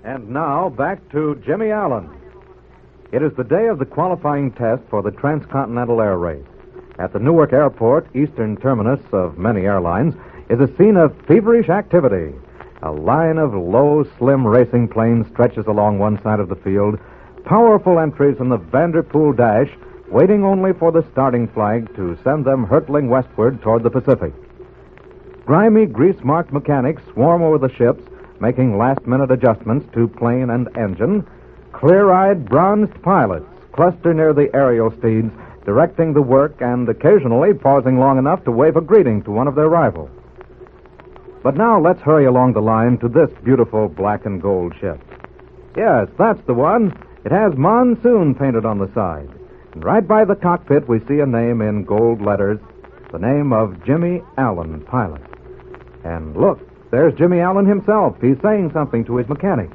And now, back to Jimmy Allen. It is the day of the qualifying test for the Transcontinental Air Race. At the Newark Airport, eastern terminus of many airlines, is a scene of feverish activity. A line of low, slim racing planes stretches along one side of the field, powerful entries in the Vanderpool Dash, waiting only for the starting flag to send them hurtling westward toward the Pacific. Grimy, grease-marked mechanics swarm over the ships, making last-minute adjustments to plane and engine. Clear-eyed, bronzed pilots cluster near the aerial steeds, directing the work and occasionally pausing long enough to wave a greeting to one of their rivals. But now let's hurry along the line to this beautiful black and gold ship. Yes, that's the one. It has Monsoon painted on the side. And right by the cockpit, we see a name in gold letters, the name of Jimmy Allen, pilot. And look, there's Jimmy Allen himself. He's saying something to his mechanic.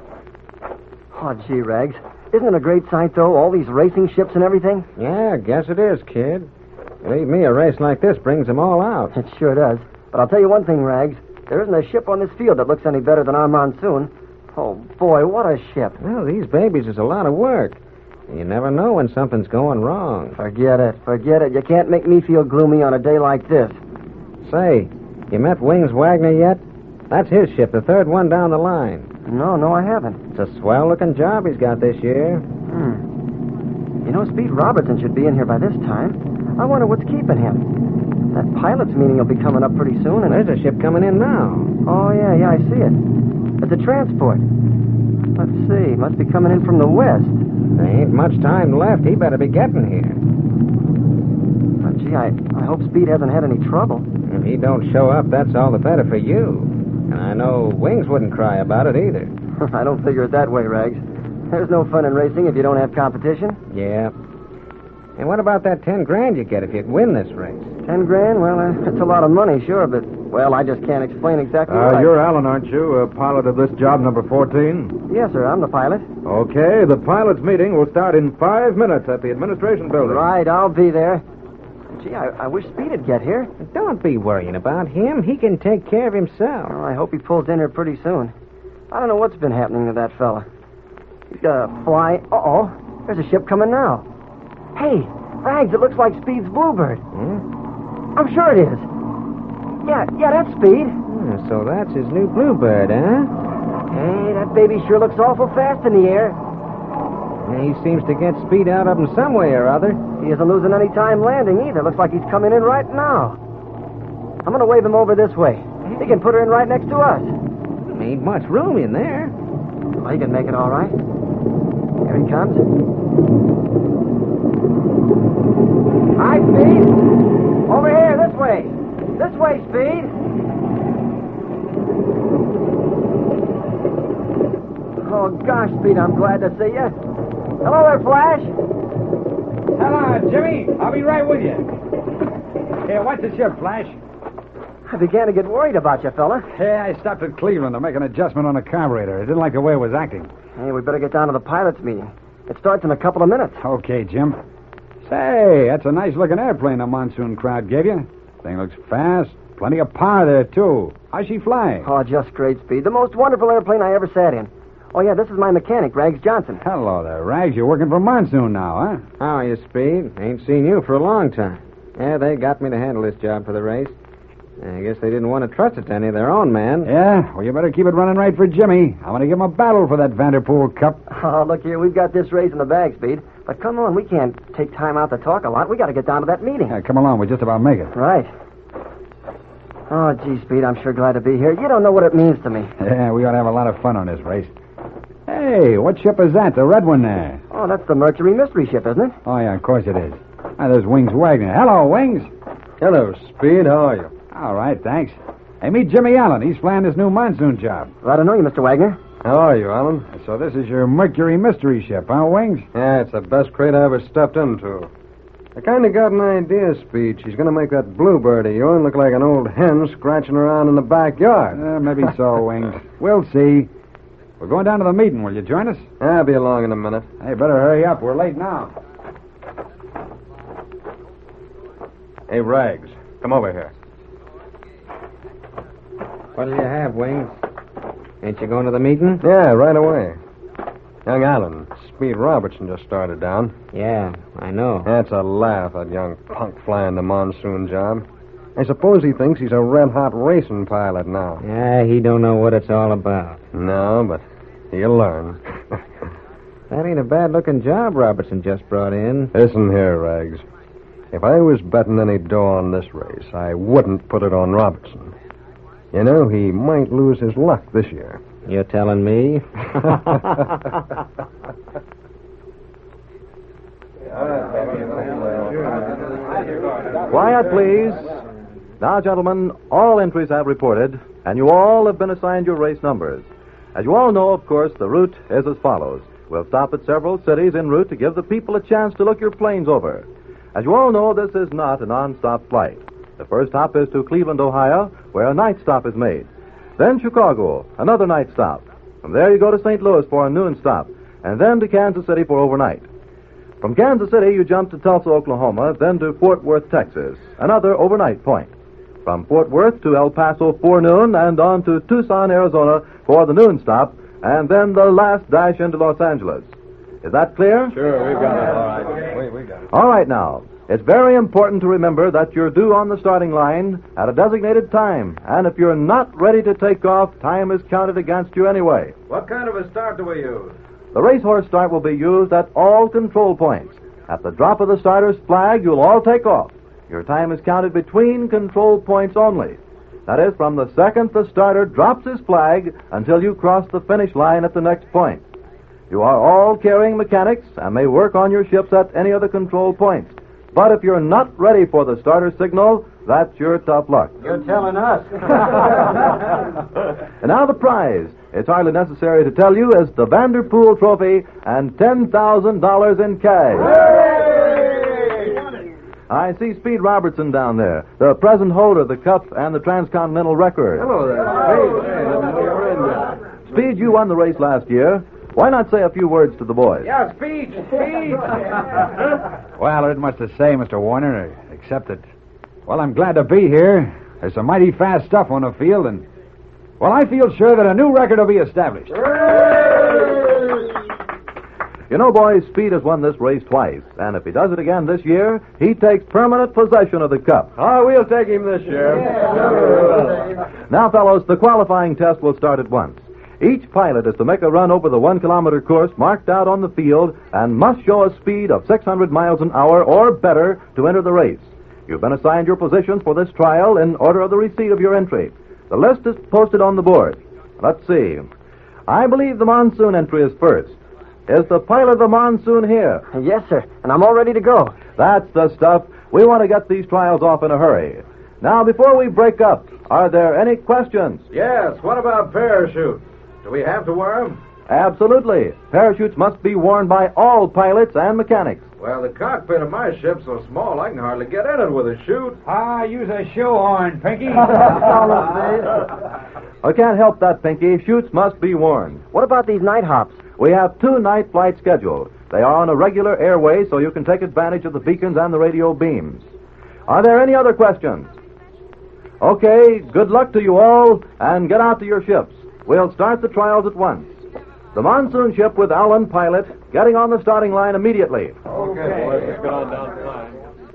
Oh, gee, Rags. Isn't it a great sight, though, all these racing ships and everything? Yeah, I guess it is, kid. Believe me, a race like this brings them all out. It sure does. But I'll tell you one thing, Rags. There isn't a ship on this field that looks any better than our Monsoon. Oh, boy, what a ship. Well, these babies is a lot of work. You never know when something's going wrong. Forget it. You can't make me feel gloomy on a day like this. Say, you met Wings Wagner yet? That's his ship, the third one down the line. No, I haven't. It's a swell-looking job he's got this year. You know, Speed Robertson should be in here by this time. I wonder what's keeping him. That pilot's meeting will be coming up pretty soon, and... There's a ship coming in now. Oh, yeah, I see it. It's a transport. Let's see, must be coming in from the west. There ain't much time left. He better be getting here. But, gee, I hope Speed hasn't had any trouble. If he don't show up, that's all the better for you. And I know Wings wouldn't cry about it either. I don't figure it that way, Rags. There's no fun in racing if you don't have competition. Yeah. And what about that 10 grand you get if you win this race? 10 grand? Well, it's a lot of money, sure, but, well, I just can't explain exactly why. You're Allen, aren't you? Pilot of this job number 14? Yes, sir, I'm the pilot. Okay, the pilots' meeting will start in 5 minutes at the administration building. Right, I'll be there. Gee, I wish Speed'd get here. Don't be worrying about him. He can take care of himself. Well, I hope he pulls in here pretty soon. I don't know what's been happening to that fella. He's got a fly... Uh-oh, there's a ship coming now. Hey, Rags, it looks like Speed's Bluebird. I'm sure it is. Yeah, that's Speed. So that's his new Bluebird, huh? Hey, that baby sure looks awful fast in the air. He seems to get Speed out of him some way or other. He isn't losing any time landing either. Looks like he's coming in right now. I'm going to wave him over this way. He can put her in right next to us. There ain't much room in there. Well, he can make it all right. Here he comes. Hi, Speed. Over here, this way. This way, Speed. Oh, gosh, Speed, I'm glad to see you. Hello there, Flash. Hello, Jimmy. I'll be right with you. Here, what's the ship, Flash? I began to get worried about you, fella. Hey, I stopped at Cleveland to make an adjustment on the carburetor. I didn't like the way it was acting. Hey, we better get down to the pilot's meeting. It starts in a couple of minutes. Okay, Jim. Say, that's a nice-looking airplane the Monsoon crowd gave you. Thing looks fast. Plenty of power there, too. How's she fly? Oh, just great, Speed. The most wonderful airplane I ever sat in. Oh, yeah, this is my mechanic, Rags Johnson. Hello there, Rags. You're working for Monsoon now, huh? How are you, Speed? Ain't seen you for a long time. Yeah, they got me to handle this job for the race. I guess they didn't want to trust it to any of their own men. Yeah? Well, you better keep it running right for Jimmy. I want to give him a battle for that Vanderpool Cup. Oh, look here, we've got this race in the bag, Speed. But come on, we can't take time out to talk a lot. We got to get down to that meeting. Yeah, come along. We'll just about make it. Right. Oh, gee, Speed, I'm sure glad to be here. You don't know what it means to me. Yeah, we ought to have a lot of fun on this race. Hey, what ship is that? The red one there. Oh, that's the Mercury mystery ship, isn't it? Oh, yeah, of course it is. Ah, there's Wings Wagner. Hello, Wings. Hello, Speed. How are you? All right, thanks. Hey, meet Jimmy Allen. He's flying this new Monsoon job. Glad to know you, Mr. Wagner. How are you, Alan? So this is your Mercury mystery ship, huh, Wings? Yeah, it's the best crate I ever stepped into. I kind of got an idea, Speed. She's going to make that Bluebird of yours look like an old hen scratching around in the backyard. Maybe so, Wings. We'll see. We're going down to the meeting. Will you join us? I'll be along in a minute. Hey, better hurry up. We're late now. Hey, Rags, come over here. What do you have, Wings? Ain't you going to the meeting? Yeah, right away. Young Allen, Speed Robertson just started down. Yeah, I know. That's a laugh, that young punk flying the monsoon job. I suppose he thinks he's a red-hot racing pilot now. Yeah, he don't know what it's all about. No, but he'll learn. That ain't a bad-looking job Robertson just brought in. Listen here, Rags. If I was betting any dough on this race, I wouldn't put it on Robertson. You know, he might lose his luck this year. You're telling me? Quiet, please. Now, gentlemen, all entries have reported, and you all have been assigned your race numbers. As you all know, of course, the route is as follows. We'll stop at several cities en route to give the people a chance to look your planes over. As you all know, this is not a non-stop flight. The first stop is to Cleveland, Ohio, where a night stop is made. Then Chicago, another night stop. From there you go to St. Louis for a noon stop, and then to Kansas City for overnight. From Kansas City, you jump to Tulsa, Oklahoma, then to Fort Worth, Texas, another overnight point. From Fort Worth to El Paso forenoon, and on to Tucson, Arizona for the noon stop, and then the last dash into Los Angeles. Is that clear? Sure, we've got it. All right. We got it. All right, now. It's very important to remember that you're due on the starting line at a designated time, and if you're not ready to take off, time is counted against you anyway. What kind of a start do we use? The racehorse start will be used at all control points. At the drop of the starter's flag, you'll all take off. Your time is counted between control points only. That is, from the second the starter drops his flag until you cross the finish line at the next point. You are all carrying mechanics and may work on your ships at any of the control points. But if you're not ready for the starter signal, that's your tough luck. You're telling us. And now the prize. It's hardly necessary to tell you is the Vanderpool Trophy and $10,000 in cash. I see Speed Robertson down there, the present holder of the Cup and the Transcontinental record. Hello there. Speed, you won the race last year. Why not say a few words to the boys? Yeah, speed. Well, there isn't much to say, Mr. Warner, except that, well, I'm glad to be here. There's some mighty fast stuff on the field, and, well, I feel sure that a new record will be established. You know, boys, Speed has won this race twice, and if he does it again this year, he takes permanent possession of the Cup. Oh, we'll take him this year. Now, fellows, the qualifying test will start at once. Each pilot is to make a run over the 1-kilometer course marked out on the field and must show a speed of 600 miles an hour or better to enter the race. You've been assigned your positions for this trial in order of the receipt of your entry. The list is posted on the board. Let's see. I believe the monsoon entry is first. Is the pilot of the monsoon here? Yes, sir, and I'm all ready to go. That's the stuff. We want to get these trials off in a hurry. Now, before we break up, are there any questions? Yes, what about parachutes? Do we have to wear them? Absolutely. Parachutes must be worn by all pilots and mechanics. Well, the cockpit of my ship's so small I can hardly get in it with a chute. Use a shoehorn, Pinky. I can't help that, Pinky. Chutes must be worn. What about these night hops? We have 2 night flights scheduled. They are on a regular airway, so you can take advantage of the beacons and the radio beams. Are there any other questions? Okay, good luck to you all, and get out to your ships. We'll start the trials at once. The monsoon ship with Allen pilot getting on the starting line immediately. Okay. Let's get on down the line.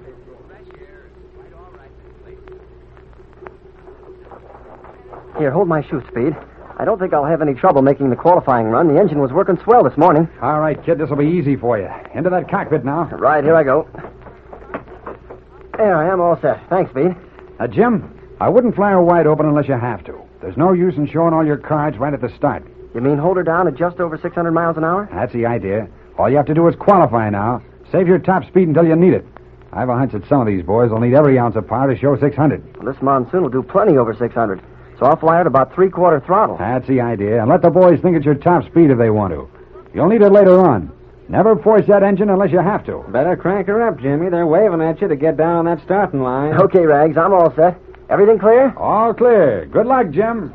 Here, hold my shoe, Speed. I don't think I'll have any trouble making the qualifying run. The engine was working swell this morning. All right, kid, this will be easy for you. Into that cockpit now. Right, here I go. There, I am all set. Thanks, Speed. Jim, I wouldn't fly her wide open unless you have to. There's no use in showing all your cards right at the start. You mean hold her down at just over 600 miles an hour? That's the idea. All you have to do is qualify now. Save your top speed until you need it. I have a hunch that some of these boys will need every ounce of power to show 600. Well, this monsoon will do plenty over 600. So I'll fly her at about 3/4 throttle. That's the idea. And let the boys think it's your top speed if they want to. You'll need it later on. Never force that engine unless you have to. Better crank her up, Jimmy. They're waving at you to get down on that starting line. Okay, Rags, I'm all set. Everything clear? All clear. Good luck, Jim.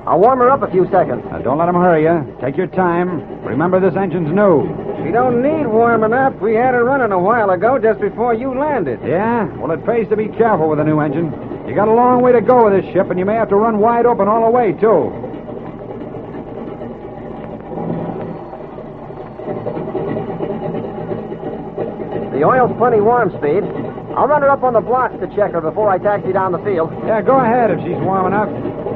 I'll warm her up a few seconds. Now, don't let him hurry you. Take your time. Remember, this engine's new. We don't need warming up. We had her running a while ago just before you landed. Yeah? Well, it pays to be careful with a new engine. You got a long way to go with this ship, and you may have to run wide open all the way, too. The oil's plenty warm, Speed. I'll run her up on the blocks to check her before I taxi down the field. Yeah, go ahead if she's warm enough.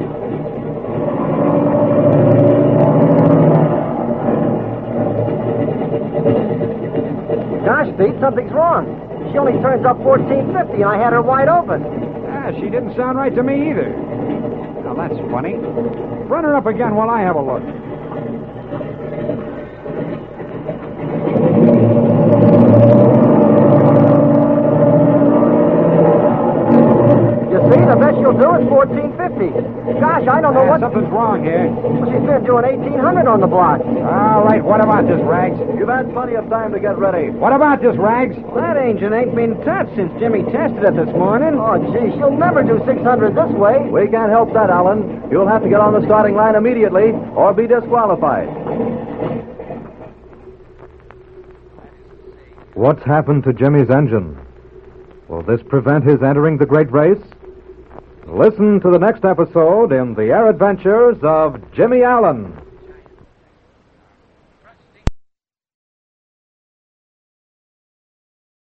Gosh, Speed, something's wrong. She only turns up 1450, and I had her wide open. Yeah, she didn't sound right to me either. Now, that's funny. Run her up again while I have a look. You see, the best she'll do is 1450. Gosh, I don't know what... Something's wrong here. Well, she's been doing 1800 on the block. All right, what about this, Rags? You've had plenty of time to get ready. What about this, Rags? Well, that engine ain't been touched since Jimmy tested it this morning. Oh, gee, she'll never do 600 this way. We can't help that, Alan. You'll have to get on the starting line immediately or be disqualified. What's happened to Jimmy's engine? Will this prevent his entering the great race? Listen to the next episode in The Air Adventures of Jimmy Allen.